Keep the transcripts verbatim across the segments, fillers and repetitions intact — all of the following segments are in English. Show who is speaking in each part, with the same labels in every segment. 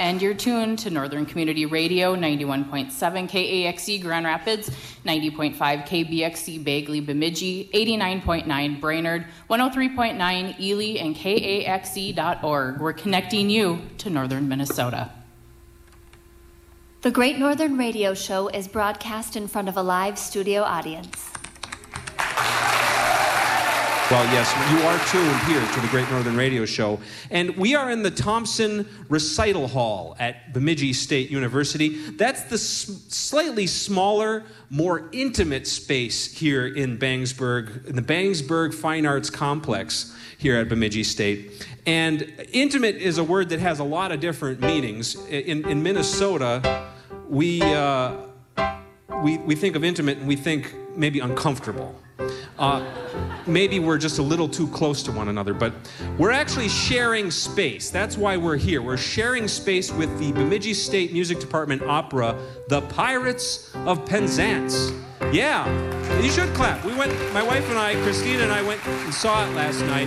Speaker 1: and you're tuned to Northern Community Radio, ninety-one point seven K A X E Grand Rapids, ninety point five K B X C Bagley Bemidji, eighty-nine point nine Brainerd, one oh three point nine Ely, and K A X E dot org. We're connecting you to Northern Minnesota.
Speaker 2: The Great Northern Radio Show is broadcast in front of a live studio audience.
Speaker 3: Well, yes, you are tuned here to the Great Northern Radio Show. And we are in the Thompson Recital Hall at Bemidji State University. That's the s- slightly smaller, more intimate space here in Bangsburg, in the Bangsburg Fine Arts Complex here at Bemidji State. And intimate is a word that has a lot of different meanings. In, in Minnesota, we, uh, we, we think of intimate and we think maybe uncomfortable. Uh, maybe we're just a little too close to one another, but we're actually sharing space. That's why we're here. We're sharing space with the Bemidji State Music Department opera, The Pirates of Penzance. Yeah, you should clap. We went, my wife and I, Christina and I went and saw it last night.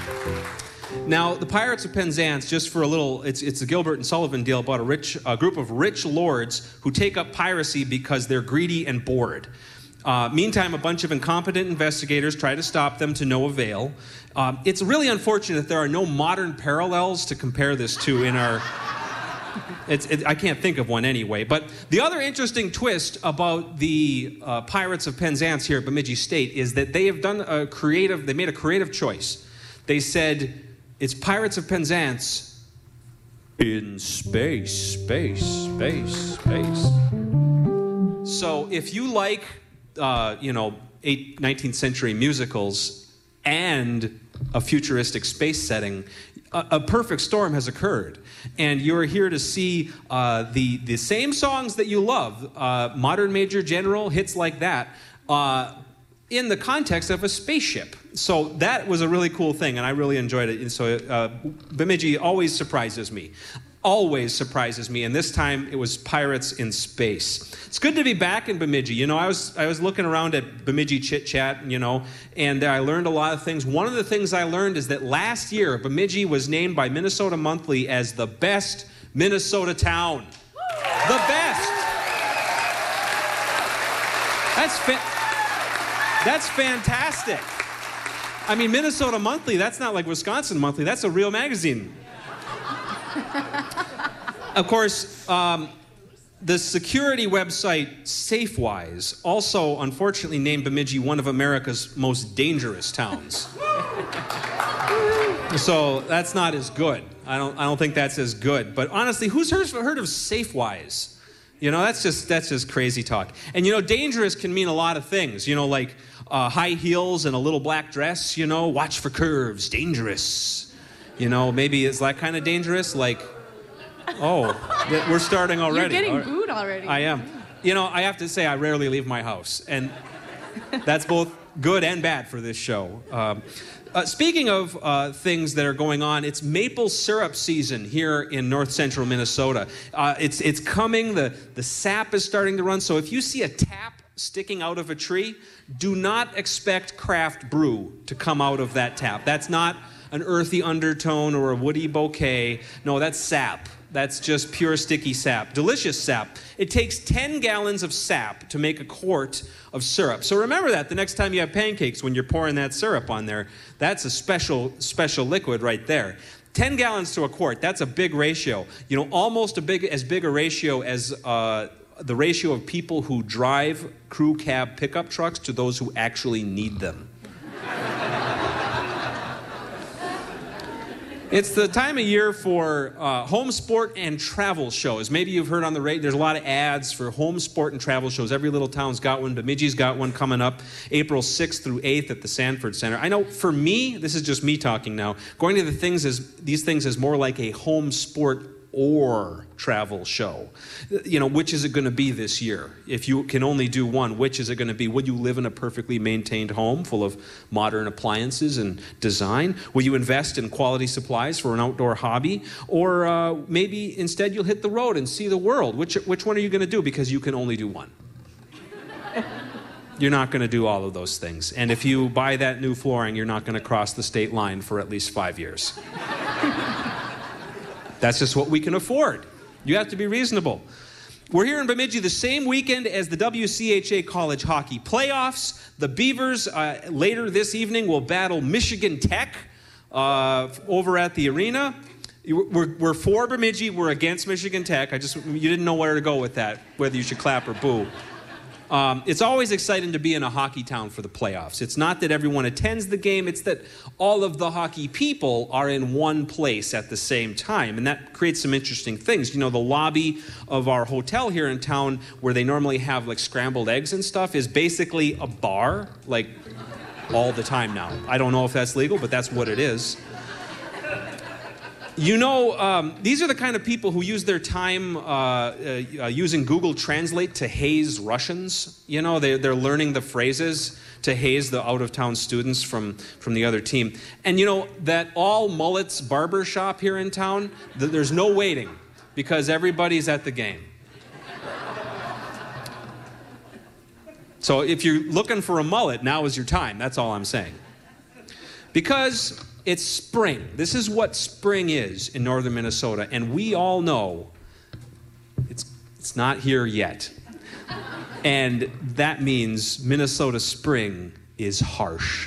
Speaker 3: Now, The Pirates of Penzance, just for a little, it's it's a Gilbert and Sullivan deal about a rich a group of rich lords who take up piracy because they're greedy and bored. Uh, meantime, a bunch of incompetent investigators try to stop them to no avail. Um, it's really unfortunate that there are no modern parallels to compare this to in our... It's, it, I can't think of one anyway. But the other interesting twist about the uh, Pirates of Penzance here at Bemidji State is that they have done a creative... They made a creative choice. They said, it's Pirates of Penzance in space, space, space, space. So if you like... Uh, you know, eight, nineteenth century musicals and a futuristic space setting, a, a perfect storm has occurred. And you're here to see uh, the, the same songs that you love, uh, modern Major General, hits like that, uh, in the context of a spaceship. So that was a really cool thing, and I really enjoyed it. And so uh, Bemidji always surprises me. Always surprises me, and this time it was Pirates in Space. It's good to be back in Bemidji. You know, I was I was looking around at Bemidji Chit Chat, you know, and I learned a lot of things. One of the things I learned is that last year, Bemidji was named by Minnesota Monthly as the best Minnesota town. The best! That's fa- That's fantastic. I mean, Minnesota Monthly, that's not like Wisconsin Monthly. That's a real magazine. Of course, um, the security website Safewise also unfortunately named Bemidji one of America's most dangerous towns. So that's not as good. I don't I don't think that's as good. But honestly, who's heard, heard of Safewise? You know, that's just that's just crazy talk. And you know, dangerous can mean a lot of things. You know, like uh, high heels and a little black dress, you know, watch for curves, dangerous. You know, maybe it's that kind of dangerous, like, oh, we're starting already.
Speaker 4: You're getting booed already.
Speaker 3: I am. You know, I have to say I rarely leave my house, and that's both good and bad for this show. Um, uh, speaking of uh, things that are going on, it's maple syrup season here in north central Minnesota. Uh, it's it's coming, the, the sap is starting to run, so if you see a tap sticking out of a tree, do not expect craft brew to come out of that tap. That's not an earthy undertone or a woody bouquet. No, that's sap. That's just pure sticky sap. Delicious sap. It takes ten gallons of sap to make a quart of syrup. So remember that the next time you have pancakes when you're pouring that syrup on there. That's a special, special liquid right there. ten gallons to a quart, that's a big ratio. You know, almost a big, as big a ratio as uh, the ratio of people who drive crew cab pickup trucks to those who actually need them. It's the time of year for uh, home sport and travel shows. Maybe you've heard on the radio, there's a lot of ads for home sport and travel shows. Every little town's got one. Bemidji's got one coming up April sixth through eighth at the Sanford Center. I know for me, this is just me talking now, going to the things is, these things is more like a home sport or travel show. You know, which is it going to be this year? If you can only do one, which is it going to be? Would you live in a perfectly maintained home full of modern appliances and design? Will you invest in quality supplies for an outdoor hobby? Or uh, maybe instead you'll hit the road and see the world. Which, which one are you going to do? Because you can only do one. You're not going to do all of those things. And if you buy that new flooring, you're not going to cross the state line for at least five years. That's just what we can afford. You have to be reasonable. We're here in Bemidji the same weekend as the W C H A College Hockey Playoffs. The Beavers, uh, later this evening, will battle Michigan Tech uh, over at the arena. We're, we're for Bemidji. We're against Michigan Tech. I just, you didn't know where to go with that, whether you should clap or boo. Um, it's always exciting to be in a hockey town for the playoffs. It's not that everyone attends the game. It's that all of the hockey people are in one place at the same time. And that creates some interesting things. You know, the lobby of our hotel here in town, where they normally have like scrambled eggs and stuff, is basically a bar, like all the time now. I don't know if that's legal, but that's what it is. You know, um, these are the kind of people who use their time uh, uh, uh, using Google Translate to haze Russians. You know, they, they're learning the phrases to haze the out-of-town students from, from the other team. And you know, that All Mullets barber shop here in town, th- there's no waiting because everybody's at the game. So if you're looking for a mullet, now is your time. That's all I'm saying. Because it's spring. This is what spring is in northern Minnesota, and we all know it's it's not here yet. And that means Minnesota spring is harsh.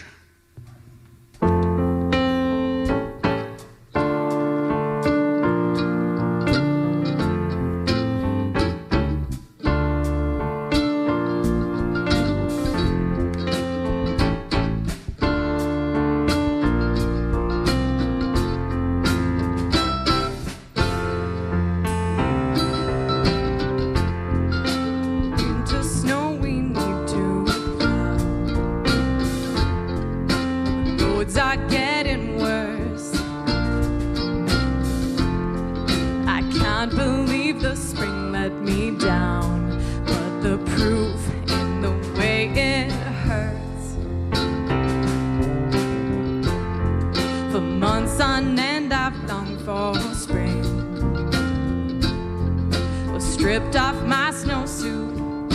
Speaker 4: Stripped off my snowsuit.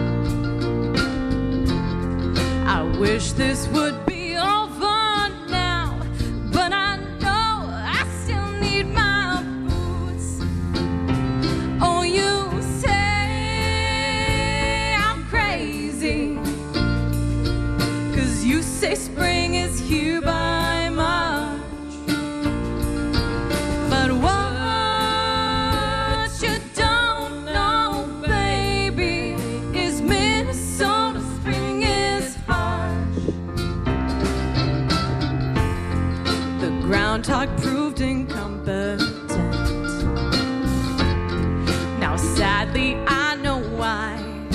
Speaker 4: I wish this would be over now, but I know I still need my boots. Oh, you say I'm crazy, 'cause you say spring is here by March. But what Groundhog proved incompetent. Now sadly I know why.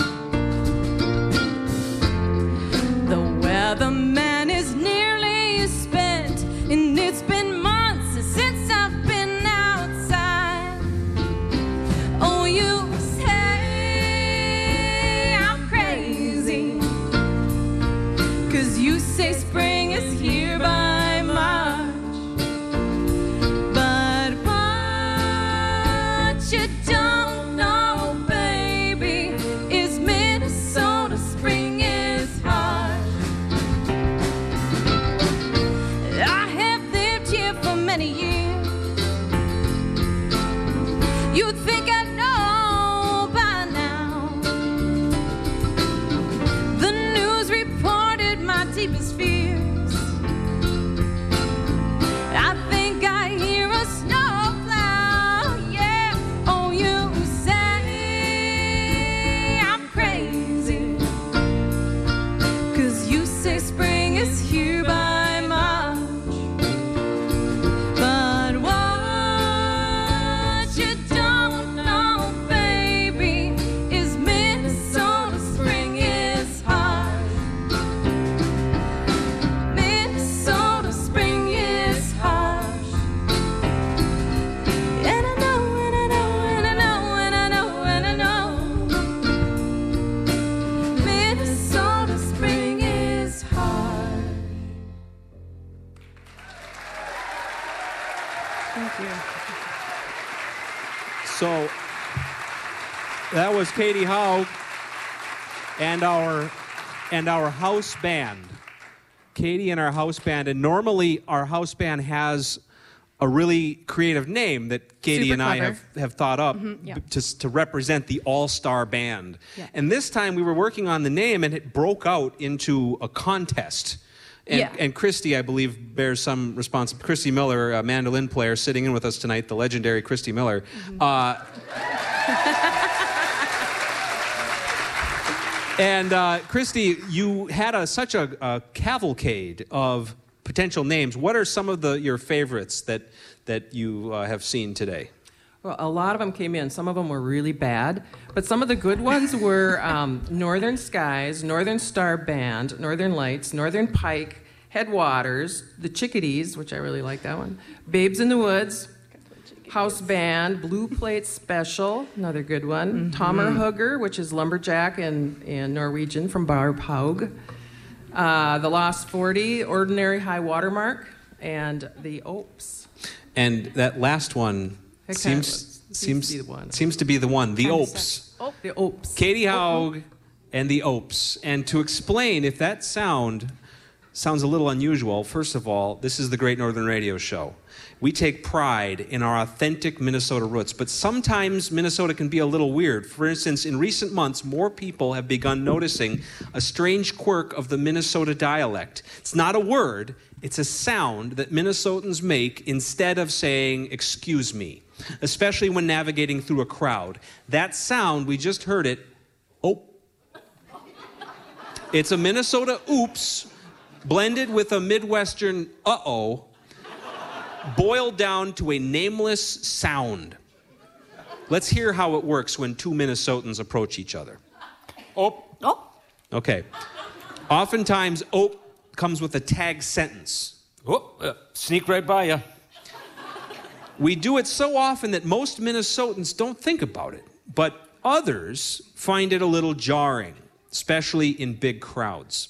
Speaker 4: The weatherman is nearly spent, and it's been months since I've been outside. Oh, you say I'm crazy, 'cause you say spring is here by March. You don't know, baby, is Minnesota spring is hard. I have lived here for many years. You'd think I know by now. The news reported my deepest fears. I think I hear a snowplow, yeah. Oh, you say I'm crazy, 'cause you say spring is here by March. But what you don't know, baby, is Minnesota spring is hard. Minnesota spring is harsh. And I know, and I know, and I know, and I know, and I know, Minnesota spring is hard. Thank you.
Speaker 3: So that was Katie Howe and our and our house band. Katie and our house band, and normally our house band has a really creative name that Katie
Speaker 5: Super
Speaker 3: and I
Speaker 5: clever.
Speaker 3: have, have thought up
Speaker 5: Mm-hmm, yeah.
Speaker 3: b- to, to represent the all-star band.
Speaker 5: Yeah.
Speaker 3: And this time we were working on the name, and it broke out into a contest. And,
Speaker 5: Yeah.
Speaker 3: and Christy, I believe, bears some responsibility. Christy Miller, a mandolin player, sitting in with us tonight, the legendary Christy Miller.
Speaker 5: Mm-hmm.
Speaker 3: Uh, and uh, Christy, you had a, such a, a cavalcade of potential names. What are some of the your favorites that that you uh, have seen today?
Speaker 6: Well, a lot of them came in. Some of them were really bad, but some of the good ones were um, Northern Skies, Northern Star Band, Northern Lights, Northern Pike, Headwaters, The Chickadees, which I really like that one, Babes in the Woods, House Band, Blue Plate Special, another good one,
Speaker 5: Mm-hmm.
Speaker 6: Tommerhugger, which is lumberjack in, in Norwegian from Barphaug, uh, The Lost forty, Ordinary High Watermark, and The Opes.
Speaker 3: And that last one
Speaker 6: It
Speaker 3: seems
Speaker 6: kinda
Speaker 3: seems
Speaker 6: seems to be the one.
Speaker 3: seems to be the one. The
Speaker 6: Kinda
Speaker 3: Opes.
Speaker 6: Oh, The Opes.
Speaker 3: Katie Haug and the Opes. And to explain if that sound sounds a little unusual, first of all, this is the Great Northern Radio Show. We take pride in our authentic Minnesota roots, but sometimes Minnesota can be a little weird. For instance, in recent months, more people have begun noticing a strange quirk of the Minnesota dialect. It's not a word, it's a sound that Minnesotans make instead of saying, excuse me, especially when navigating through a crowd. That sound, we just heard it, oh. It's a Minnesota oops blended with a Midwestern uh-oh, boiled down to a nameless sound. Let's hear how it works when two Minnesotans approach each other.
Speaker 7: Oh,
Speaker 2: Oh,
Speaker 3: Okay. Oftentimes, "ope" comes with a tag sentence.
Speaker 7: oh, uh, sneak right by you.
Speaker 3: We do it so often that most Minnesotans don't think about it, but others find it a little jarring, especially in big crowds.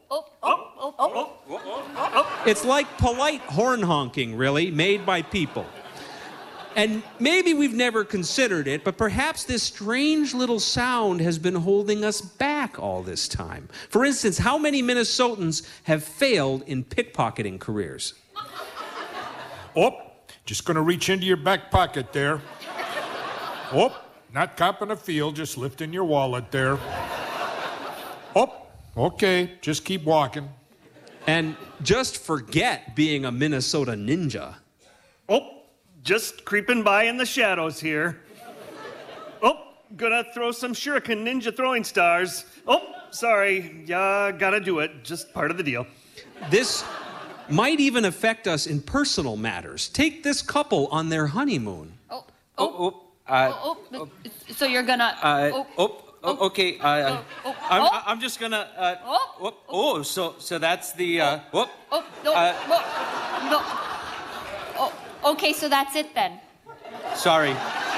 Speaker 3: It's like polite horn honking, really, made by people. And maybe we've never considered it, but perhaps this strange little sound has been holding us back all this time. For instance, how many Minnesotans have failed in pickpocketing careers?
Speaker 8: Oh, just gonna reach into your back pocket there. Oh, not copping a feel, just lifting your wallet there. Oh, okay, just keep walking.
Speaker 3: And just forget being a Minnesota ninja.
Speaker 9: Oh, just creeping by in the shadows here. Oh, gonna throw some shuriken ninja throwing stars. Oh, sorry, yeah, gotta do it. Just part of the deal.
Speaker 3: This might even affect us in personal matters. Take this couple on their honeymoon.
Speaker 2: oh,
Speaker 7: Oh, oh, uh,
Speaker 2: oh, oh. So you're gonna.
Speaker 7: uh,
Speaker 2: oh,
Speaker 7: oh, oh, okay. Uh,
Speaker 2: oh, oh,
Speaker 7: I'm,
Speaker 2: oh.
Speaker 7: I'm just gonna. Uh,
Speaker 2: Oh.
Speaker 7: oh, oh, so, so that's the. Uh, whoop.
Speaker 2: Oh, no,
Speaker 7: Uh,
Speaker 2: no, no. Oh, okay, so that's it then.
Speaker 7: Sorry.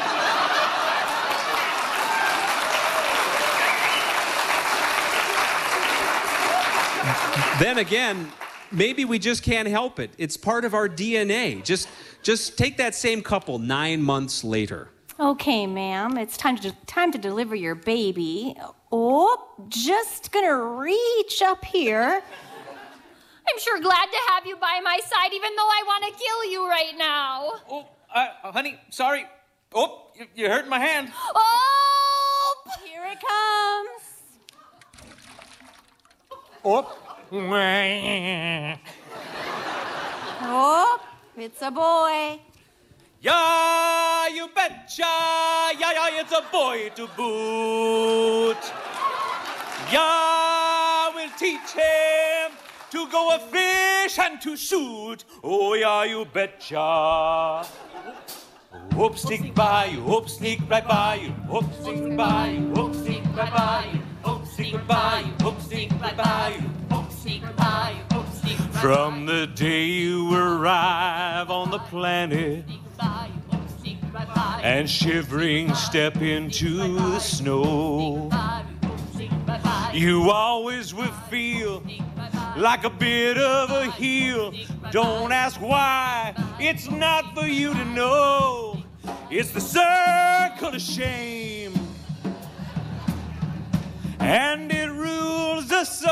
Speaker 3: Then again, maybe we just can't help it. It's part of our D N A. Just, just take that same couple nine months later.
Speaker 10: Okay, ma'am, it's time to time to deliver your baby. Oh, just gonna reach up here.
Speaker 2: I'm sure glad to have you by my side, even though I want to kill you right now.
Speaker 7: Oh, uh, honey, sorry. Oh, you, you hurt my hand.
Speaker 2: Oh!
Speaker 10: Here it comes.
Speaker 8: Oh,
Speaker 10: Oh, it's a boy.
Speaker 7: Yeah, you betcha. Yeah, yeah, it's a boy to boot. Yeah, we'll teach him to go a fish and to shoot. Oh, yeah, you betcha. Whoop, sneak by you, whoop, sneak right by you, whoop, sneak by you, whoop, sneak right by you, whoop, sneak by you, whoop, sneak right by you, whoop, sneak by you, whoop, sneak right by you. From the day you arrive on the planet and shivering step into the snow, you always will feel like a bit of a heel. Don't ask why, it's not for you to know. It's the circle of shame, and it rules us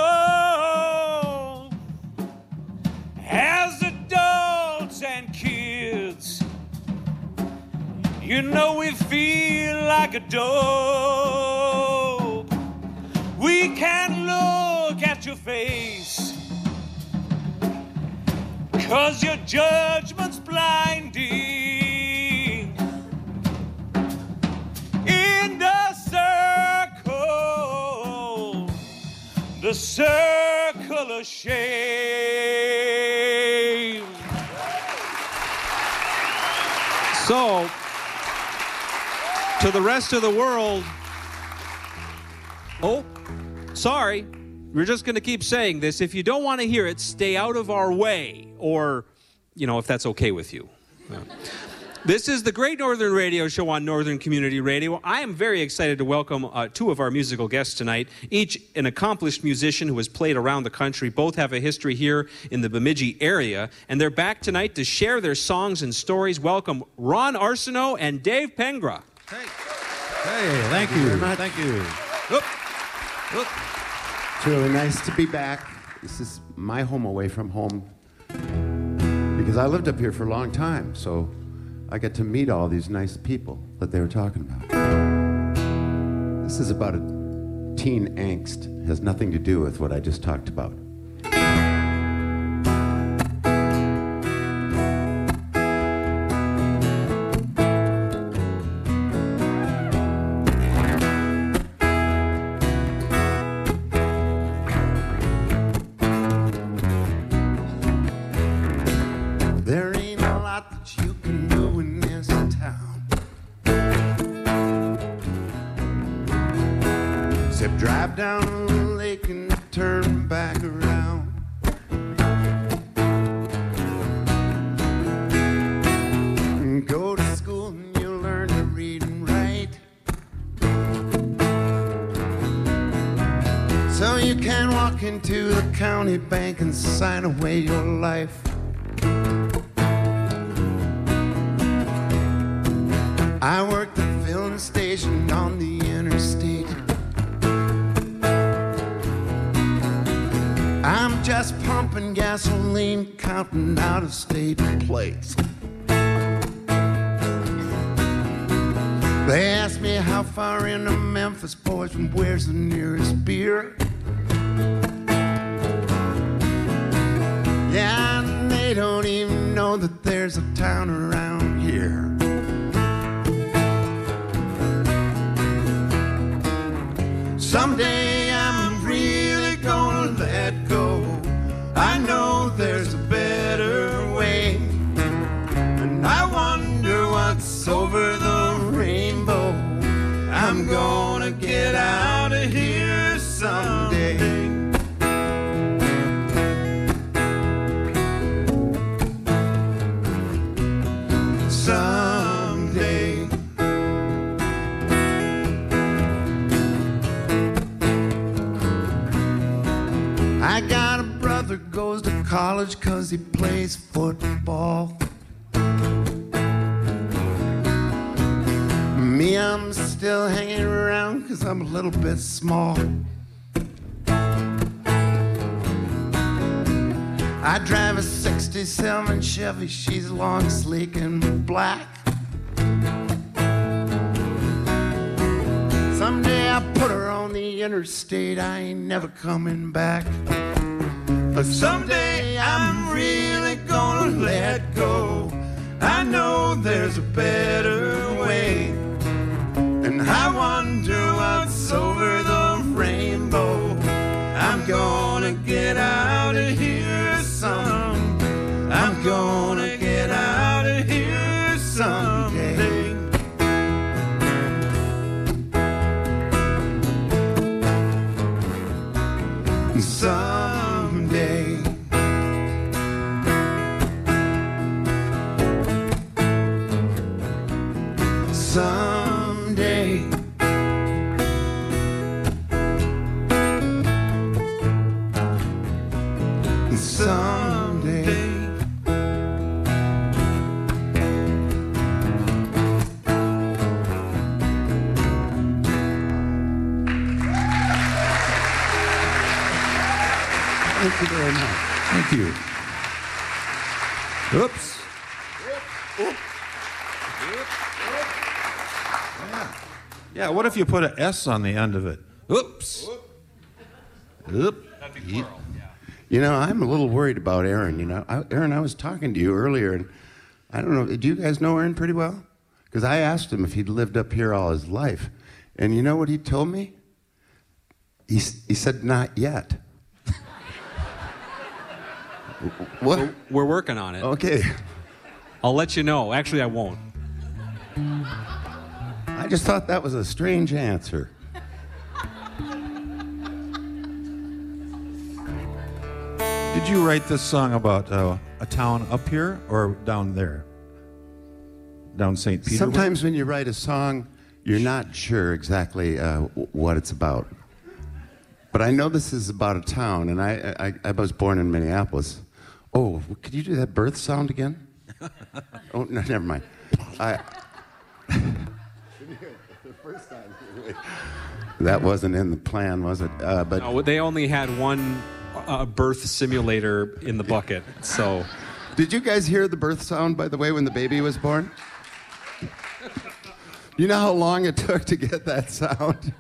Speaker 7: all. As adults and kids, You know we feel like a dope. We can't look at your face, 'cause your judgment's blinding. In the circle, the circle of shame.
Speaker 3: So, to the rest of the world, oh, sorry, we're just going to keep saying this. If you don't want to hear it, stay out of our way, or, you know, if that's okay with you. Yeah. This is the Great Northern Radio Show on Northern Community Radio. I am very excited to welcome uh, two of our musical guests tonight, each an accomplished musician who has played around the country. Both have a history here in the Bemidji area, and they're back tonight to share their songs and stories. Welcome Ron Arsenault and Dave Pengra.
Speaker 5: Hey, hey thank you. Very much. Thank you. Oop. Oop.
Speaker 11: It's really nice to be back. This is my home away from home, because I lived up here for a long time, so I get to meet all these nice people that they were talking about. This is about a teen angst. It has nothing to do with what I just talked about. There ain't a lot that you can do in this town, except drive down the lake and turn back around. And go to school and you'll learn to read and write, so you can walk into the county bank and sign away your life. I worked the filling station on the interstate. I'm just pumping gasoline, counting out-of-state plates. They asked me how far into Memphis, boys, and where's the nearest beer. Yeah, and they don't even know that there's a town around here. Someday I'm really gonna let go. I know there's a better way, and I wonder what's over the rainbow. I'm gonna get out of here someday. Someday. I got a brother goes to college 'cause he plays football. Me, I'm still hanging around 'cause I'm a little bit small. I drive a sixty-seven Chevy, she's long, sleek, and black. Someday I put her on the interstate, I ain't never coming back. But someday I'm really gonna let go. I know there's a better way, and I wonder what's over the rainbow. I'm gonna get out of here some. I'm gonna get out of here someday. Someday. Someday. Someday. Thank you very much. Thank you. Oops. Oop, oop. Oop, oop.
Speaker 5: Yeah, what if you put an S on the end of it? Oops. Oop.
Speaker 3: That'd be plural, yeah.
Speaker 11: You know, I'm a little worried about Aaron. You know, I, Aaron, I was talking to you earlier, and I don't know, do you guys know Aaron pretty well? Because I asked him if he'd lived up here all his life. And you know what he told me? He, he said, not yet. What?
Speaker 3: We're, we're working on it.
Speaker 11: Okay.
Speaker 3: I'll let you know. Actually, I won't.
Speaker 11: I just thought that was a strange answer.
Speaker 5: Did you write this song about uh, a town up here or down there? Down Saint Peter?
Speaker 11: Sometimes when you write a song, you're not sure exactly uh, what it's about. But I know this is about a town, and I, I, I was born in Minneapolis. Oh, could you do that birth sound again? Oh, no, never mind. I, the first time. That wasn't in the plan, was it? Uh, but
Speaker 3: no, they only had one uh, birth simulator in the bucket, so.
Speaker 11: Did you guys hear the birth sound, by the way, when the baby was born? You know how long it took to get that sound?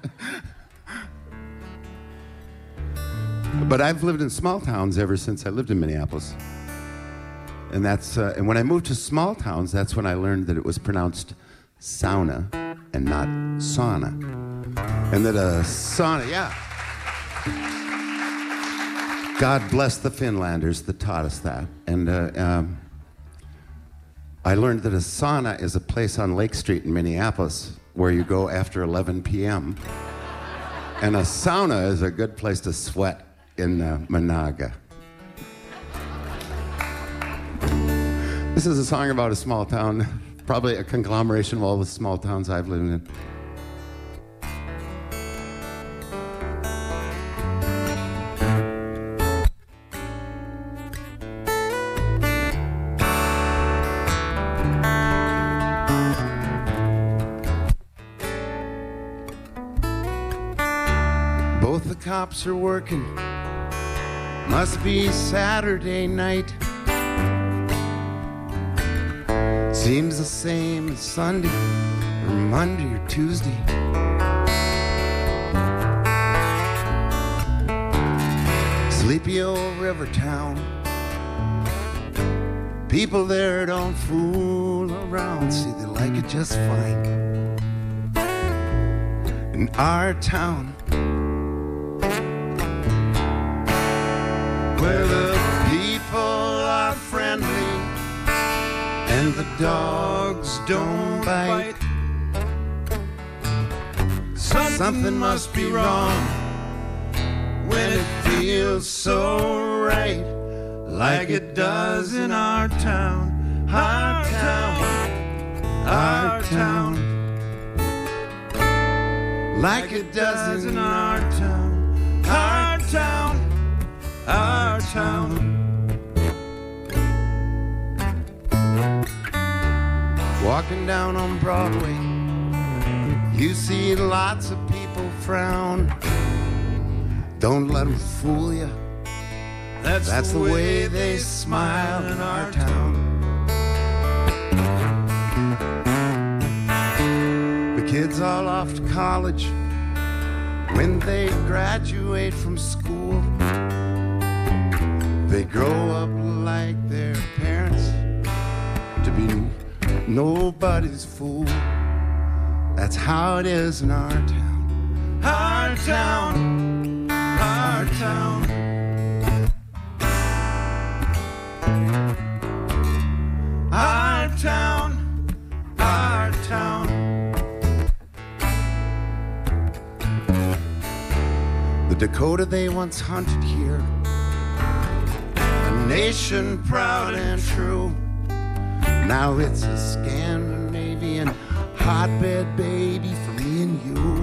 Speaker 11: But I've lived in small towns ever since I lived in Minneapolis. And that's uh, and when I moved to small towns, that's when I learned that it was pronounced sauna and not sauna. And that a sauna, yeah. God bless the Finlanders that taught us that. And uh, um, I learned that a sauna is a place on Lake Street in Minneapolis where you go after eleven p.m. And a sauna is a good place to sweat in uh, Monaga. This is a song about a small town, probably a conglomeration of all the small towns I've lived in. Both the cops are working. Must be Saturday night. Seems the same as Sunday or Monday or Tuesday. Sleepy old river town. People there don't fool around. See, they like it just fine. In our town, where the people are friendly and the dogs don't bite. Something must be wrong when it feels so right, like it does in our town, our town, our town, like it does in our town, our town, our town. Walking down on Broadway, you see lots of people frown. Don't let them fool you. That's, That's the, the way they smile in our town. The kids all off to college. When they graduate from school, they grow up like their parents to be nobody's fool. That's how it is in our town. Our town, our town. Our town, our town. The Dakota they once hunted here, a nation proud and true. Now it's a Scandinavian hotbed, baby, for me and you.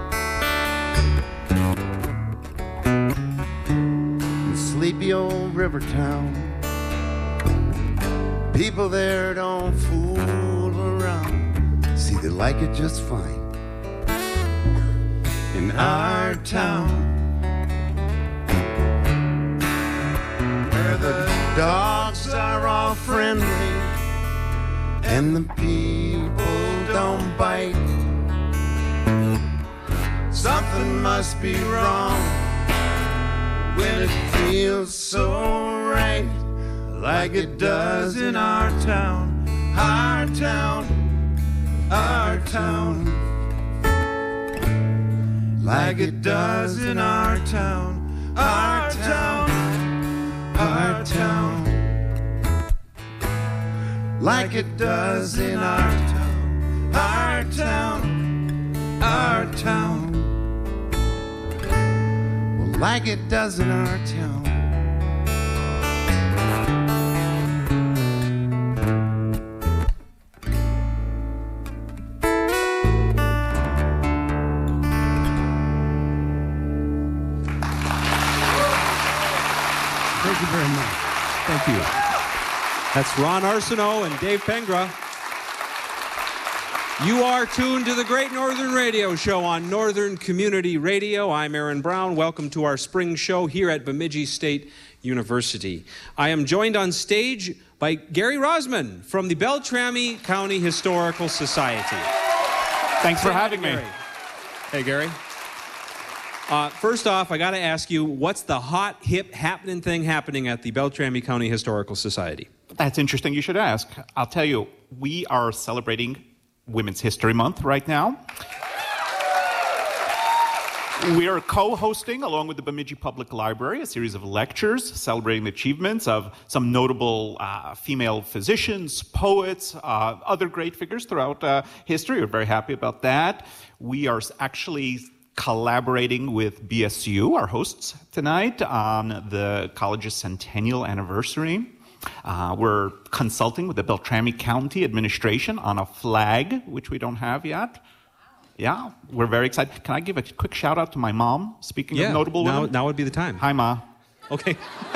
Speaker 11: In sleepy old river town, people there don't fool around. See, they like it just fine. In our town, where the dogs are all friendly and the people don't bite. something must be wrong when it feels so right, like it does in our town, our town, our town, like it does in our town, our town, our town, like it does in our town, our town, our town, well, like it does in our town.
Speaker 3: Thank you very much. Thank you. That's Ron Arsenault and Dave Pengra. You are tuned to the Great Northern Radio Show on Northern Community Radio. I'm Aaron Brown. Welcome to our spring show here at Bemidji State University. I am joined on stage by Gary Rosman from the Beltrami County Historical Society.
Speaker 12: Thanks for having me.
Speaker 3: Gary. Hey, Gary. Uh, first off, I got to ask you, what's the hot, hip, happening thing happening at the Beltrami County Historical Society?
Speaker 12: That's interesting you should ask. I'll tell you, we are celebrating Women's History Month right now. We are co-hosting, along with the Bemidji Public Library, a series of lectures celebrating the achievements of some notable uh, female physicians, poets, uh, other great figures throughout uh, history. We're very happy about that. We are actually collaborating with B S U, our hosts tonight, on the college's centennial anniversary. Uh, we're consulting with the Beltrami County administration on a flag, which we don't have yet. Yeah, we're very excited. Can I give a quick shout out to my mom, speaking
Speaker 3: yeah,
Speaker 12: of notable
Speaker 3: now,
Speaker 12: women?
Speaker 3: now would be the time.
Speaker 12: Hi, Ma.
Speaker 3: Okay.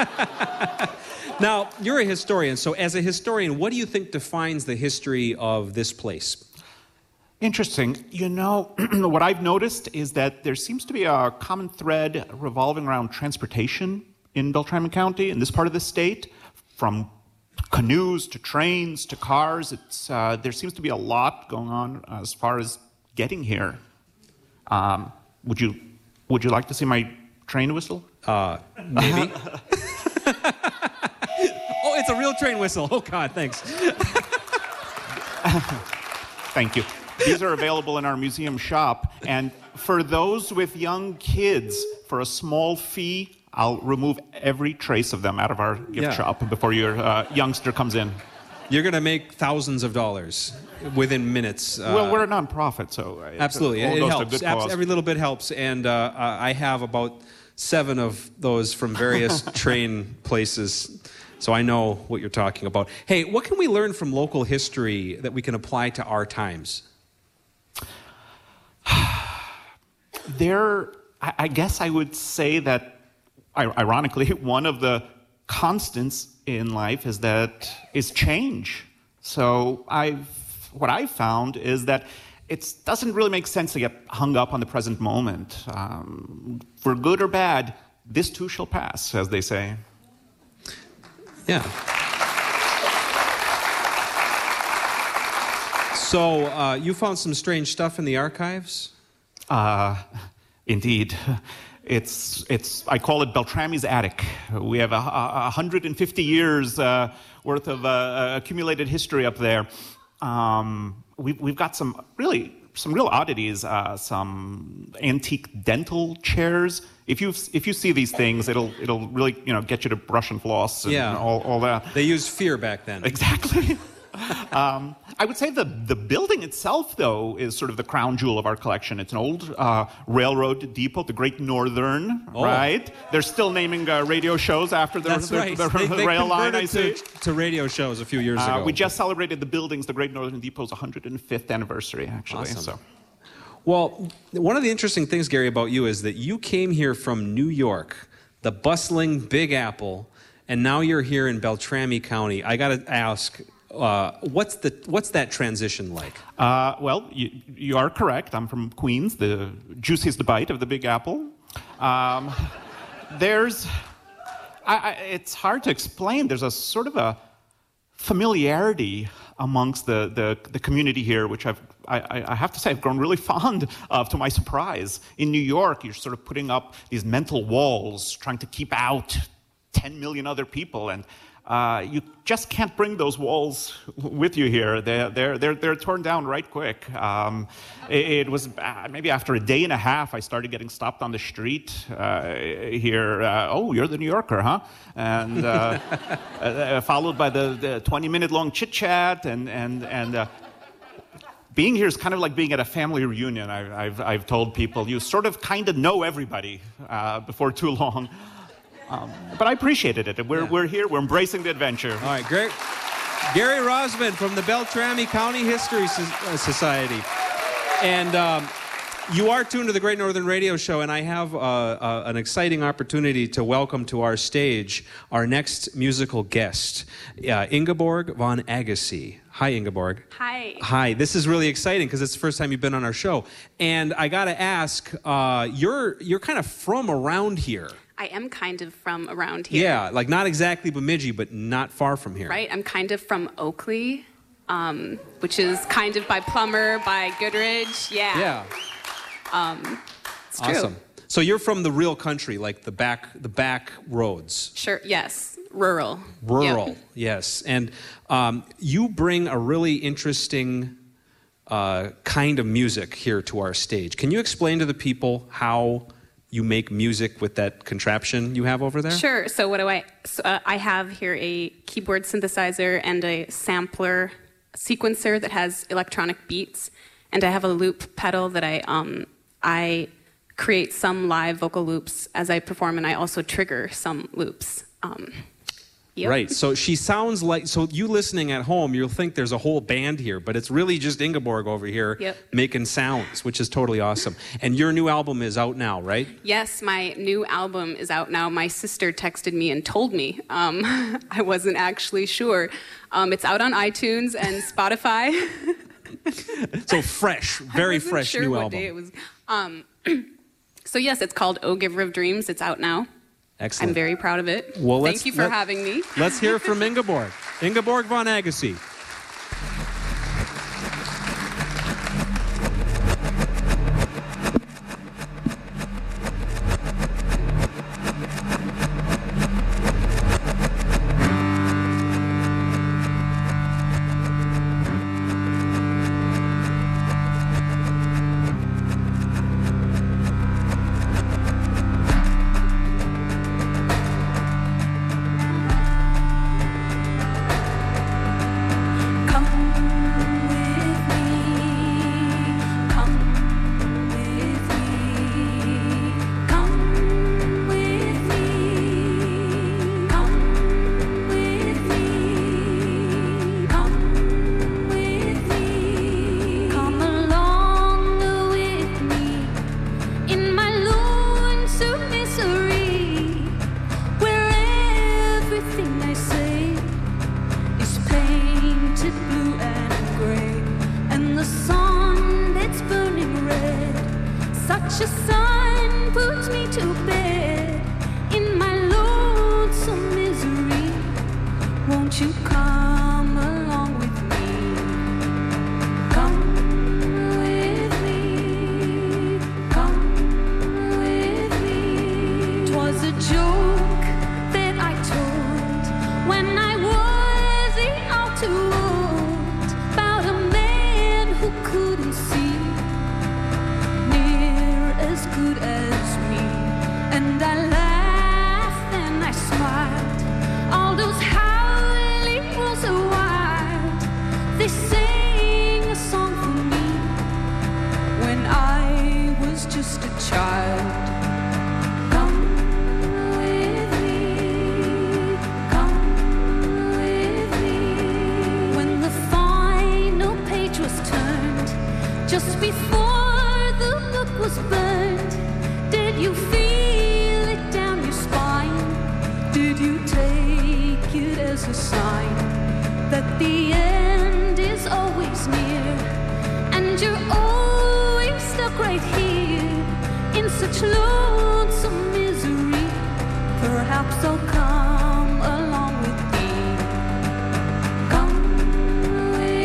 Speaker 3: Now, you're a historian, so as a historian, what do you think defines the history of this place?
Speaker 12: Interesting. You know, what I've noticed is that there seems to be a common thread revolving around transportation in Beltrami County, in this part of the state, from canoes to trains to cars. It's, uh, there seems to be a lot going on as far as getting here. Um, would you would you like to see my train whistle?
Speaker 3: Uh, maybe. Oh, it's a real train whistle. Oh, God, thanks.
Speaker 12: Thank you. These are available in our museum shop. And for those with young kids, for a small fee, I'll remove every trace of them out of our gift
Speaker 3: Yeah.
Speaker 12: shop before your uh, youngster comes in.
Speaker 3: You're going to make thousands of dollars within minutes. Uh,
Speaker 12: Well, we're a nonprofit, so uh,
Speaker 3: absolutely,
Speaker 12: it all
Speaker 3: it,
Speaker 12: goes to
Speaker 3: helps.
Speaker 12: good
Speaker 3: Abs-
Speaker 12: cause.
Speaker 3: Every little bit helps, and uh, I have about seven of those from various train places, so I know what you're talking about. Hey, what can we learn from local history that we can apply to our times?
Speaker 12: There, I I guess I would say that, i- ironically, one of the constants in life is that is change. So I've what I've found is that it doesn't really make sense to get hung up on the present moment. Um, for good or bad, this too shall pass, as they say.
Speaker 3: Yeah. So uh, you found some strange stuff in the archives?
Speaker 12: Uh, indeed. It's, it's, I call it Beltrami's attic. We have a, a, one hundred fifty years uh, worth of uh, accumulated history up there. Um, we've, we've got some really, some real oddities, uh, some antique dental chairs. If you if you see these things, it'll it'll really you know get you to brush and floss and
Speaker 3: Yeah.
Speaker 12: all, all that.
Speaker 3: They used fear back then.
Speaker 12: Exactly. um, I would say the, the building itself, though, is sort of the crown jewel of our collection. It's an old uh, railroad depot, the Great Northern,
Speaker 3: Oh.
Speaker 12: right? They're still naming uh, radio shows after the,
Speaker 3: That's
Speaker 12: the,
Speaker 3: right.
Speaker 12: the,
Speaker 3: they,
Speaker 12: the
Speaker 3: they
Speaker 12: rail line, I
Speaker 3: converted
Speaker 12: see.
Speaker 3: to, to radio shows a few years
Speaker 12: Uh,
Speaker 3: ago.
Speaker 12: we just celebrated the buildings, the Great Northern Depot's one hundred fifth anniversary, actually.
Speaker 3: Awesome.
Speaker 12: So.
Speaker 3: Well, one of the interesting things, Gary, about you is that you came here from New York, the bustling Big Apple, and now you're here in Beltrami County. I got to ask, uh, what's the what's that transition like?
Speaker 12: Uh, well, you, you are correct. I'm from Queens, the juiciest bite of the Big Apple. Um, there's, I, I, it's hard to explain. There's a sort of a familiarity amongst the, the, the community here, which I've, I, I have to say I've grown really fond of, to my surprise. In New York, you're sort of putting up these mental walls, trying to keep out ten million other people, and uh, you just can't bring those walls with you here. They're, they're, they're, they're torn down right quick. Um, it, it was uh, maybe after a day and a half, I started getting stopped on the street uh, here. Uh, oh, you're the New Yorker, huh? And uh, uh, followed by the, the twenty-minute long chit-chat, and, and, and uh, being here is kind of like being at a family reunion. I, I've, I've told people, you sort of kind of know everybody uh, before too long. Um, but I appreciated it. We're, yeah. we're here. We're embracing the adventure.
Speaker 3: All right, great. Gary Rosman from the Beltrami County History so- Society. And um, you are tuned to the Great Northern Radio Show, and I have uh, uh, an exciting opportunity to welcome to our stage our next musical guest, uh, Ingeborg von Agassiz. Hi, Ingeborg.
Speaker 13: Hi.
Speaker 3: Hi. This is really exciting because it's the first time you've been on our show. And I got to ask, uh, you're you're kind of from around here.
Speaker 13: I am kind of from around here.
Speaker 3: Yeah, like not exactly Bemidji, but not far from here.
Speaker 13: Right? I'm kind of from Oakley, um, which is kind of by Plummer, by Goodridge. Yeah.
Speaker 3: Yeah.
Speaker 13: Um, it's true.
Speaker 3: Awesome. So you're from the real country, like the back, the back roads.
Speaker 13: Sure. Yes. Rural.
Speaker 3: Rural.
Speaker 13: Yep.
Speaker 3: Yes. And um, you bring a really interesting uh, kind of music here to our stage. Can you explain to the people how you make music with that contraption you have over there?
Speaker 13: Sure. So what do I? So, uh, I have here a keyboard synthesizer and a sampler sequencer that has electronic beats, and I have a loop pedal that I um I create some live vocal loops as I perform, and I also trigger some loops. Um, Yep.
Speaker 3: Right. So she sounds like, so you listening at home, you'll think there's a whole band here, but it's really just Ingeborg over here
Speaker 13: yep.
Speaker 3: making sounds, which is totally awesome. And your new album is out now, right?
Speaker 13: Yes, my new album is out now. My sister texted me and told me. Um, I wasn't actually sure. Um, it's out on iTunes and Spotify.
Speaker 3: So fresh, very fresh
Speaker 13: sure
Speaker 3: new
Speaker 13: what
Speaker 3: album.
Speaker 13: Day it was. Um, so yes, it's called Oh Giver of Dreams. It's out now.
Speaker 3: Excellent.
Speaker 13: I'm very proud of it.
Speaker 3: Well,
Speaker 13: Thank you for
Speaker 3: let,
Speaker 13: having me.
Speaker 3: Let's hear from Ingeborg. Ingeborg von Agassiz.
Speaker 4: Perhaps I'll come along with me. Come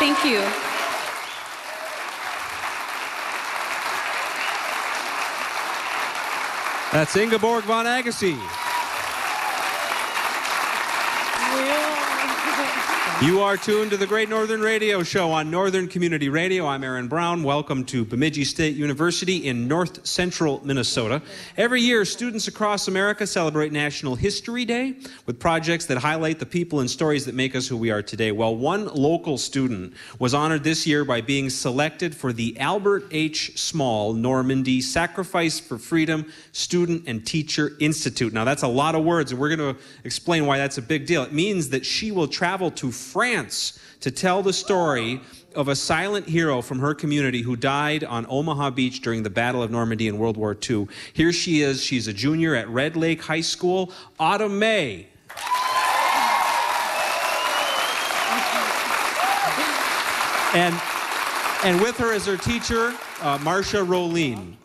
Speaker 13: Thank you.
Speaker 3: That's Ingeborg von Agassi. You are tuned to the Great Northern Radio Show on Northern Community Radio. I'm Aaron Brown. Welcome to Bemidji State University in north central Minnesota. Every year, students across America celebrate National History Day with projects that highlight the people and stories that make us who we are today. Well, one local student was honored this year by being selected for the Albert H. Small Normandy Sacrifice for Freedom Student and Teacher Institute. Now, that's a lot of words, and we're going to explain why that's a big deal. It means that she will travel to France to tell the story of a silent hero from her community who died on Omaha Beach during the Battle of Normandy in World War Two. Here she is. She's a junior at Red Lake High School, Autumn May. And, and with her is her teacher, uh, Marcia Rolene.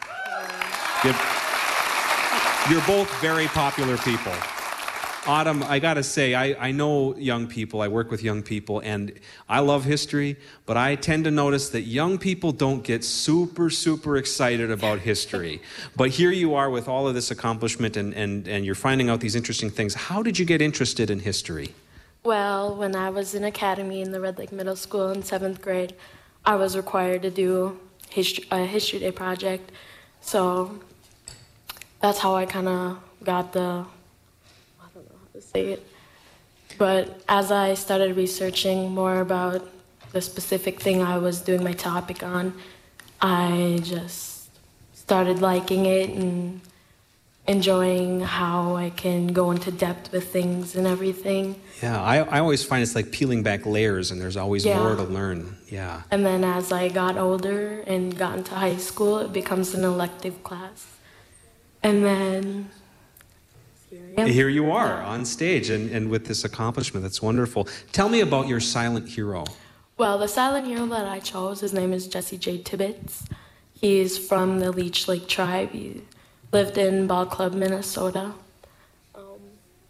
Speaker 3: You're, you're both very popular people. Autumn, I gotta say, I, I know young people, I work with young people, and I love history, but I tend to notice that young people don't get super, super excited about history. But here you are with all of this accomplishment, and, and, and you're finding out these interesting things. How did you get interested in history?
Speaker 14: Well, when I was in academy in the Red Lake Middle School in seventh grade, I was required to do history, a History Day project. So that's how I kind of got the... say it. But as I started researching more about the specific thing I was doing my topic on, I just started liking it and enjoying how I can go into depth with things and everything.
Speaker 3: Yeah, I, I always find it's like peeling back layers and there's always
Speaker 14: Yeah.
Speaker 3: more to learn. Yeah.
Speaker 14: And then as I got older and got into high school, it becomes an elective class. And then
Speaker 3: Here you are on stage and, and with this accomplishment. That's wonderful. Tell me about your silent hero.
Speaker 14: Well, the silent hero that I chose, his name is Jesse J. Tibbetts. He's from the Leech Lake tribe. He lived in Ball Club, Minnesota. Um,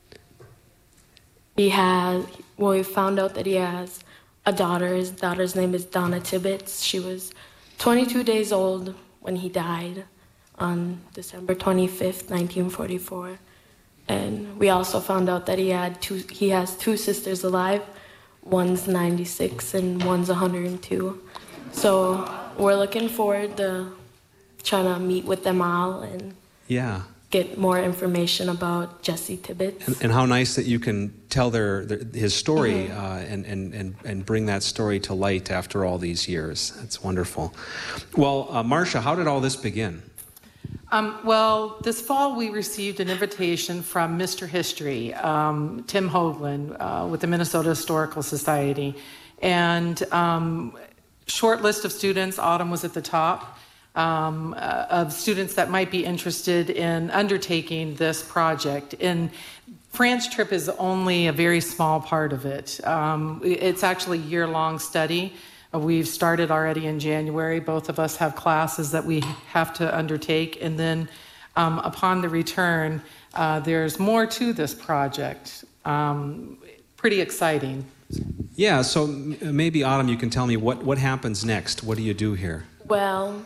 Speaker 14: he has, well, we found out that he has a daughter. His daughter's name is Donna Tibbetts. She was twenty-two days old when he died on December twenty-fifth, nineteen forty-four. And we also found out that he had two. He has two sisters alive. One's ninety-six and one's one hundred two. So we're looking forward to trying to meet with them all and
Speaker 3: Yeah.
Speaker 14: get more information about Jesse Tibbetts.
Speaker 3: And, and how nice that you can tell their, their his story
Speaker 14: Mhm.
Speaker 3: uh, and, and, and, and bring that story to light after all these years. That's wonderful. Well, uh, Marcia, how did all this begin?
Speaker 15: Um, well, this fall we received an invitation from Mister History, um, Tim Hoagland, uh, with the Minnesota Historical Society. And um, short list of students, Autumn was at the top, um, uh, of students that might be interested in undertaking this project. And France trip is only a very small part of it. Um, it's actually a year-long study. We've started already in January. Both of us have classes that we have to undertake. And then um, upon the return, uh, there's more to this project. Um, pretty exciting.
Speaker 3: Yeah, so m- maybe, Autumn, you can tell me what, what happens next. What do you do here?
Speaker 14: Well,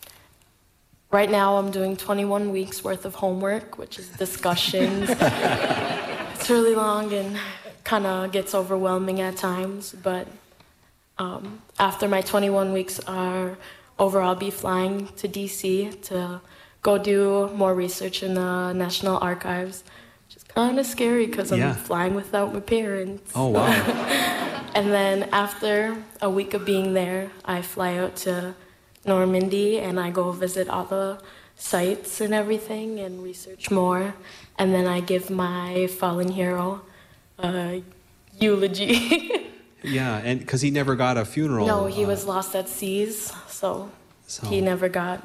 Speaker 14: right now I'm doing twenty-one weeks worth of homework, which is discussions. It's really long and kind of gets overwhelming at times, but Um, after my twenty-one weeks are over, I'll be flying to D C to go do more research in the National Archives, which is kind of scary because I'm
Speaker 3: Yeah.
Speaker 14: flying without my parents.
Speaker 3: Oh, wow.
Speaker 14: And then after a week of being there, I fly out to Normandy and I go visit all the sites and everything and research more. And then I give my fallen hero a eulogy.
Speaker 3: Yeah, and because he never got a funeral.
Speaker 14: No, he
Speaker 3: uh,
Speaker 14: was lost at seas, so,
Speaker 3: So-
Speaker 14: he never got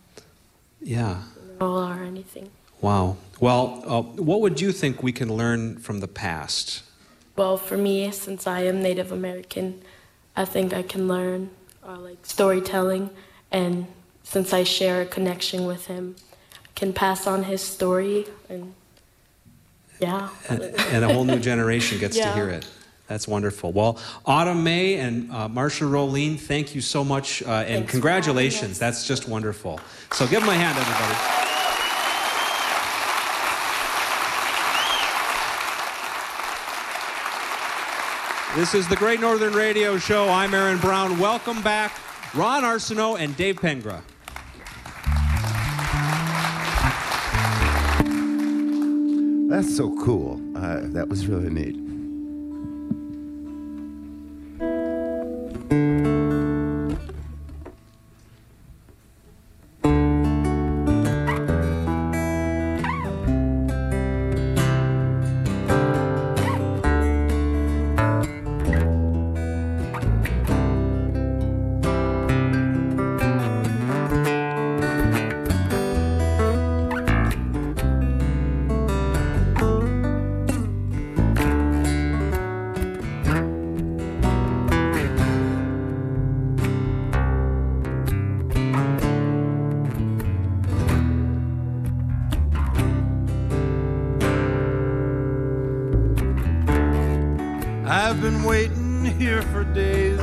Speaker 3: Yeah.
Speaker 14: a funeral or anything.
Speaker 3: Wow. Well, uh, what would you think we can learn from the past?
Speaker 14: Well, for me, since I am Native American, I think I can learn uh, like storytelling, and since I share a connection with him, I can pass on his story, and yeah.
Speaker 3: And, and a whole new generation gets to
Speaker 14: Yeah.
Speaker 3: hear it. That's wonderful. Well, Autumn May and uh, Marcia Rolene, thank you so much, uh, and
Speaker 14: Thanks
Speaker 3: congratulations. That's just wonderful. So give them a hand, everybody. This is the Great Northern Radio Show. I'm Aaron Brown. Welcome back, Ron Arsenault and Dave Pengra.
Speaker 11: That's so cool. Uh, that was really neat.
Speaker 16: I've been waiting here for days,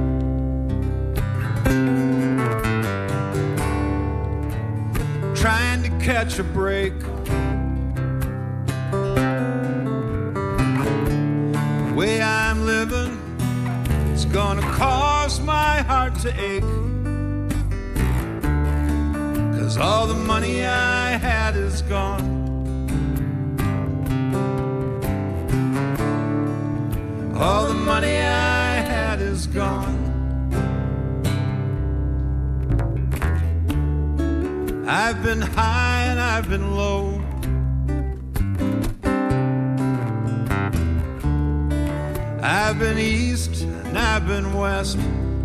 Speaker 16: trying to catch a break. The way I'm living is gonna cause my heart to ache, 'cause all the money I had is gone. All the money I had is gone. I've been high and I've been low. I've been east and I've been west.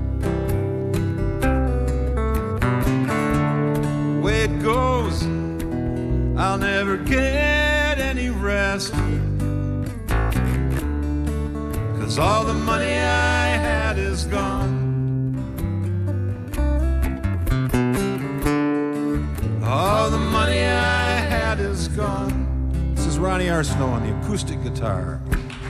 Speaker 16: The way it goes, I'll never get any rest. 'Cause all the money I had is gone. All the money I had is gone.
Speaker 5: This is Ronnie Arsenault on the acoustic guitar.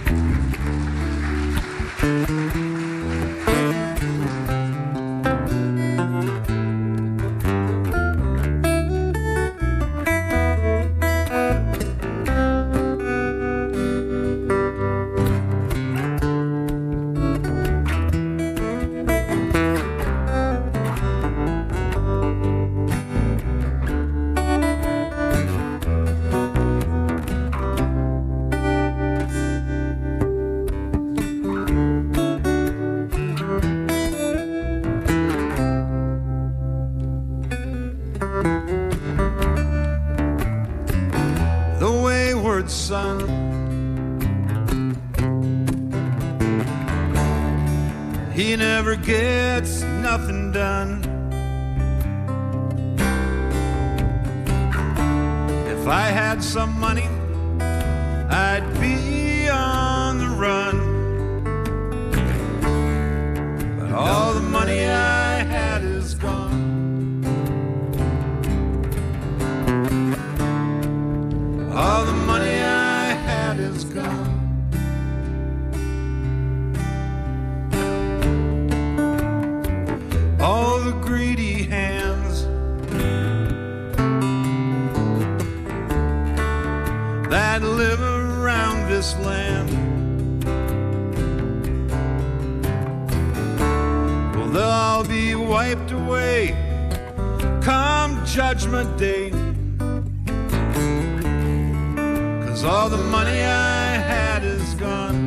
Speaker 16: Son, he never gets nothing done. If I had some money, I'd be on the run. But all the money I had is gone. All the money I had is gone. All the greedy hands that live around this land, well, they'll all be wiped away come Judgment Day. 'Cause all the money I had is gone.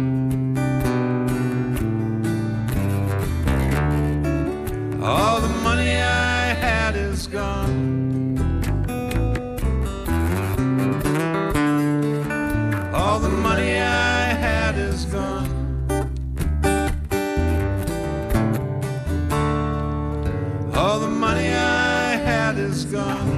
Speaker 16: All the money I had is gone. All the money I had is gone. All the money I had is gone.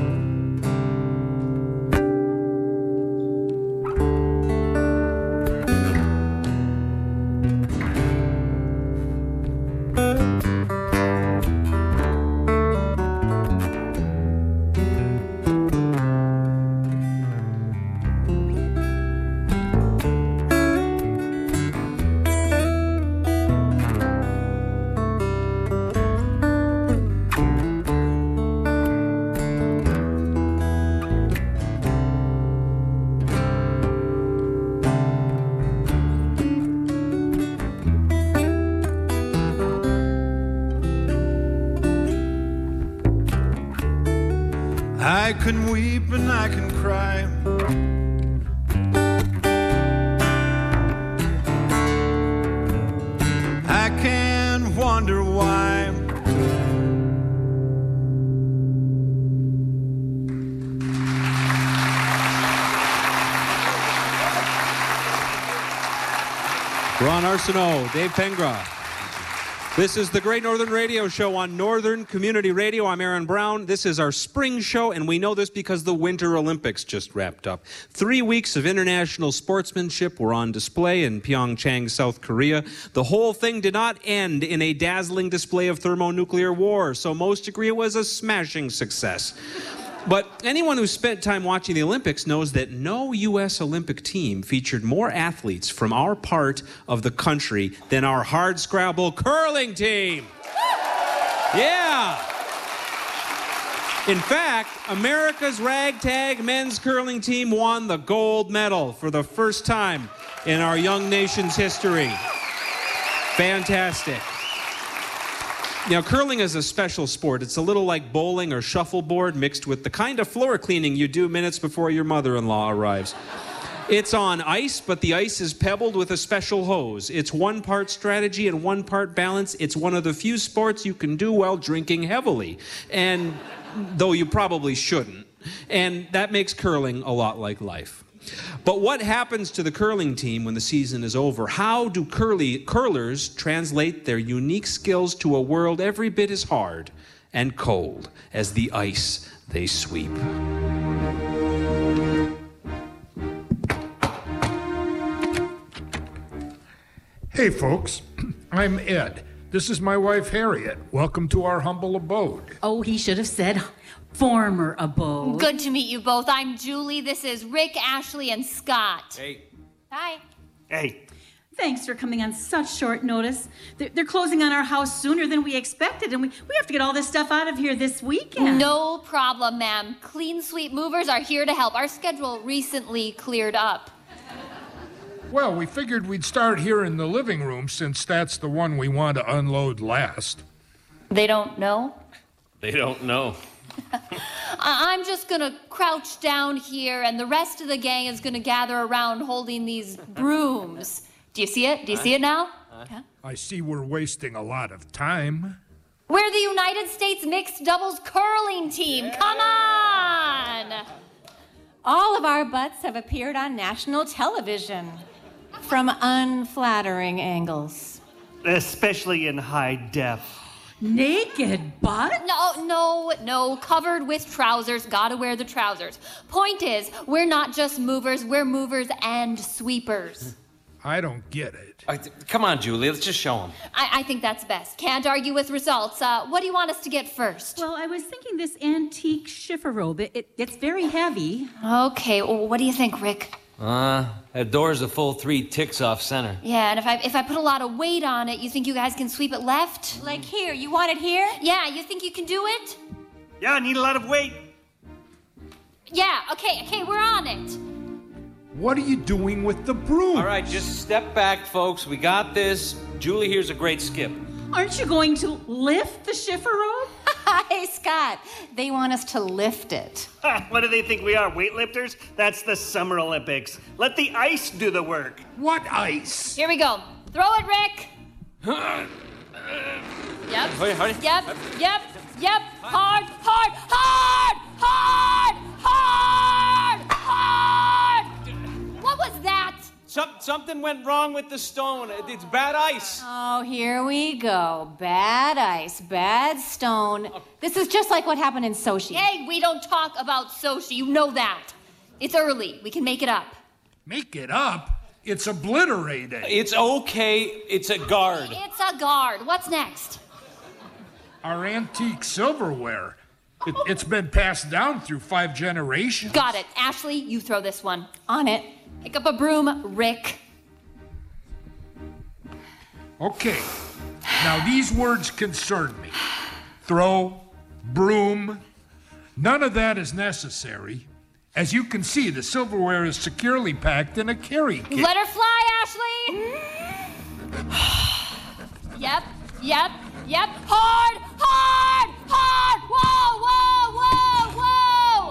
Speaker 16: I can weep and I can cry. I can wonder why.
Speaker 3: Ron Arsenault, Dave Pengra. This is the Great Northern Radio Show on Northern Community Radio. I'm Aaron Brown. This is our spring show, and we know this because the Winter Olympics just wrapped up. Three weeks of international sportsmanship were on display in Pyeongchang, South Korea. The whole thing did not end in a dazzling display of thermonuclear war, so most agree it was a smashing success. But anyone who spent time watching the Olympics knows that no U S Olympic team featured more athletes from our part of the country than our hardscrabble curling team. Yeah. In fact, America's ragtag men's curling team won the gold medal for the first time in our young nation's history. Fantastic. Now, curling is a special sport. It's a little like bowling or shuffleboard mixed with the kind of floor cleaning you do minutes before your mother-in-law arrives. It's on ice, but the ice is pebbled with a special hose. It's one part strategy and one part balance. It's one of the few sports you can do while drinking heavily, and though you probably shouldn't. And that makes curling a lot like life. But what happens to the curling team when the season is over? How do curly, curlers translate their unique skills to a world every bit as hard and cold as the ice they sweep?
Speaker 8: Hey, folks. I'm Ed. This is my wife, Harriet. Welcome to our humble abode.
Speaker 17: Oh, he should have said former abode.
Speaker 2: Good to meet you both. I'm Julie. This is Rick, Ashley, and Scott.
Speaker 3: Hey.
Speaker 2: Hi.
Speaker 9: Hey.
Speaker 17: Thanks for coming on such short notice. They're, they're closing on our house sooner than we expected, and we, we have to get all this stuff out of here this weekend.
Speaker 2: No problem, ma'am. Clean Sweep Movers are here to help. Our schedule recently cleared up.
Speaker 8: Well, we figured we'd start here in the living room since that's the one we want to unload last.
Speaker 2: They don't know?
Speaker 18: They don't know.
Speaker 2: I'm just gonna crouch down here, and the rest of the gang is gonna gather around holding these brooms. Do you see it? Do you see it now?
Speaker 8: Uh, I see we're wasting a lot of time.
Speaker 2: We're the United States Mixed Doubles Curling Team. Yeah. Come on!
Speaker 10: All of our butts have appeared on national television from unflattering angles.
Speaker 9: Especially in high def.
Speaker 17: Naked butt?
Speaker 2: No, no, no. Covered with trousers. Gotta wear the trousers. Point is, we're not just movers, we're movers and sweepers.
Speaker 8: I don't get it.
Speaker 18: Uh, come on, Julie, let's just show them.
Speaker 2: I, I think that's best. Can't argue with results. Uh, what do you want us to get first?
Speaker 17: Well, I was thinking this antique schiffer robe. It, it, it's very heavy.
Speaker 2: Okay, well, what do you think, Rick?
Speaker 18: Uh, that door's a full three ticks off center.
Speaker 2: Yeah, and if I if I put a lot of weight on it, you think you guys can sweep it left?
Speaker 10: Like here, you want it here?
Speaker 2: Yeah, you think you can do it?
Speaker 9: Yeah, I need a lot of weight.
Speaker 2: Yeah, okay, okay, we're on it.
Speaker 8: What are you doing with the broom?
Speaker 18: All right, just step back, folks. We got this. Julie here's a great skip.
Speaker 17: Aren't you going to lift the schiffer robe?
Speaker 10: Hey, Scott, they want us to lift it.
Speaker 9: Ha, what do they think we are, weightlifters? That's the Summer Olympics. Let the ice do the work.
Speaker 8: What ice?
Speaker 2: Here we go. Throw it, Rick. Yep.
Speaker 18: Hurry, hurry.
Speaker 2: Yep, yep, yep. Hard, hard, hard, hard, hard, hard. What was that?
Speaker 18: Some, something went wrong with the stone. It's bad ice.
Speaker 10: Oh, here we go. Bad ice, bad stone. This is just like what happened in Sochi.
Speaker 2: Hey, we don't talk about Sochi. You know that. It's early. We can make it up.
Speaker 8: Make it up? It's obliterated.
Speaker 18: It's okay. It's a guard.
Speaker 2: It's a guard. What's next?
Speaker 8: Our antique silverware. It, it's been passed down through five generations.
Speaker 2: Got it. Ashley, you throw this one.
Speaker 10: On it.
Speaker 2: Pick up a broom, Rick.
Speaker 8: Okay. Now, these words concern me. Throw, broom. None of that is necessary. As you can see, the silverware is securely packed in a carry case.
Speaker 2: Let her fly, Ashley! Yep, yep, yep. Hard, hard, hard! Whoa, whoa, whoa,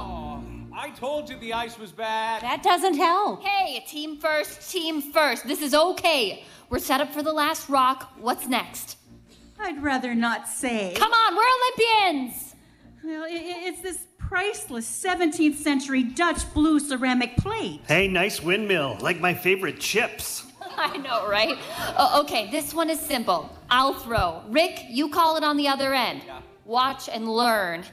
Speaker 18: the ice was bad.
Speaker 2: That doesn't help. Hey, team first, team first. This is okay. We're set up for the last rock. What's next?
Speaker 17: I'd rather not say.
Speaker 2: Come on, we're Olympians!
Speaker 17: Well, i- i- it's this priceless seventeenth century Dutch blue ceramic plate.
Speaker 9: Hey, nice windmill, like my favorite chips.
Speaker 2: I know, right? Oh, okay, this one is simple. I'll throw. Rick, you call it on the other end. Watch and learn.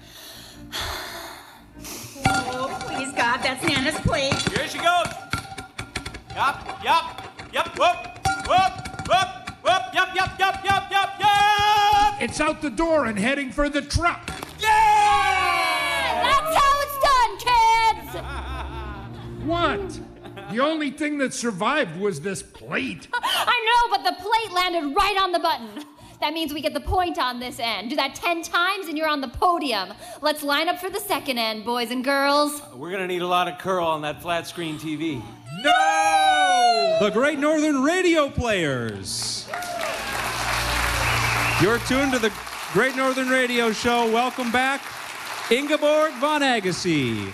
Speaker 17: Oh, please, God, that's Nana's plate.
Speaker 18: Here she goes. Yup, yup, yup, whoop, whoop, whoop, whoop, yup, yup, yup, yup, yup, yup.
Speaker 8: It's out the door and heading for the truck.
Speaker 2: Yeah! That's how it's done, kids!
Speaker 8: What? The only thing that survived was this plate.
Speaker 2: I know, but the plate landed right on the button. That means we get the point on this end. Do that ten times and you're on the podium. Let's line up for the second end, boys and girls.
Speaker 18: We're gonna need a lot of curl on that flat screen T V.
Speaker 3: No! The Great Northern Radio Players. You're tuned to the Great Northern Radio Show. Welcome back, Ingeborg von Agassi.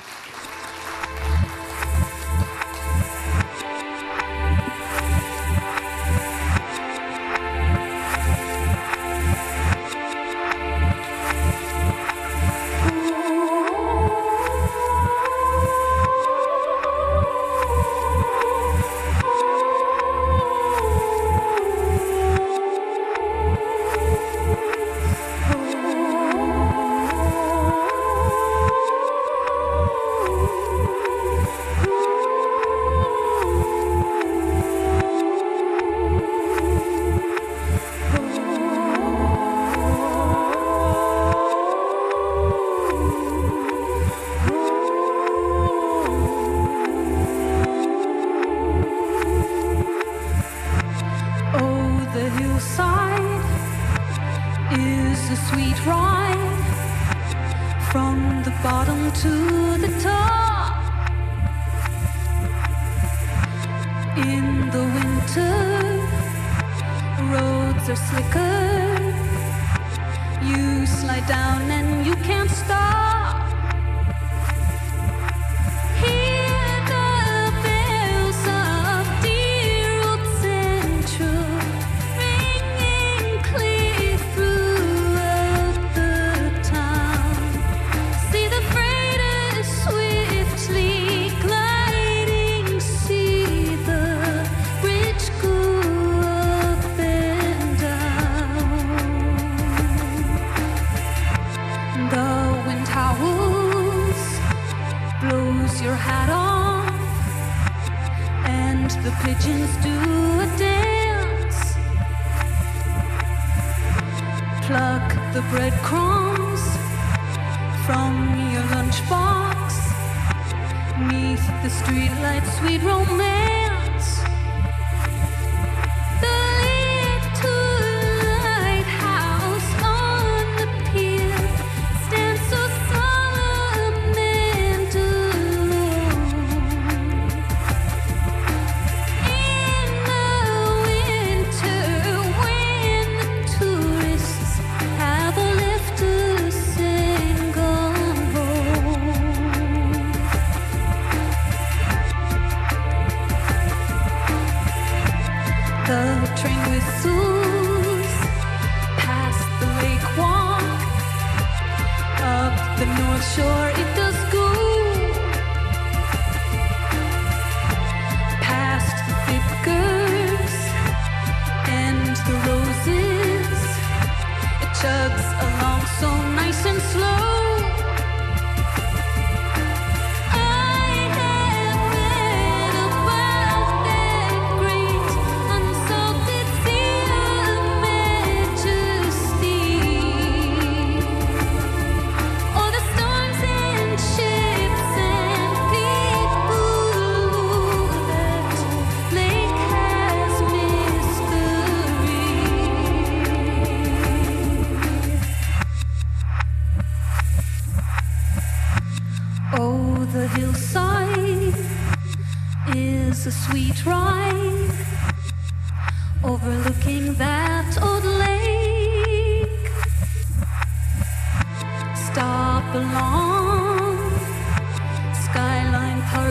Speaker 4: Stop along Skyline Park.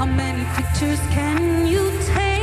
Speaker 4: How many pictures can you take?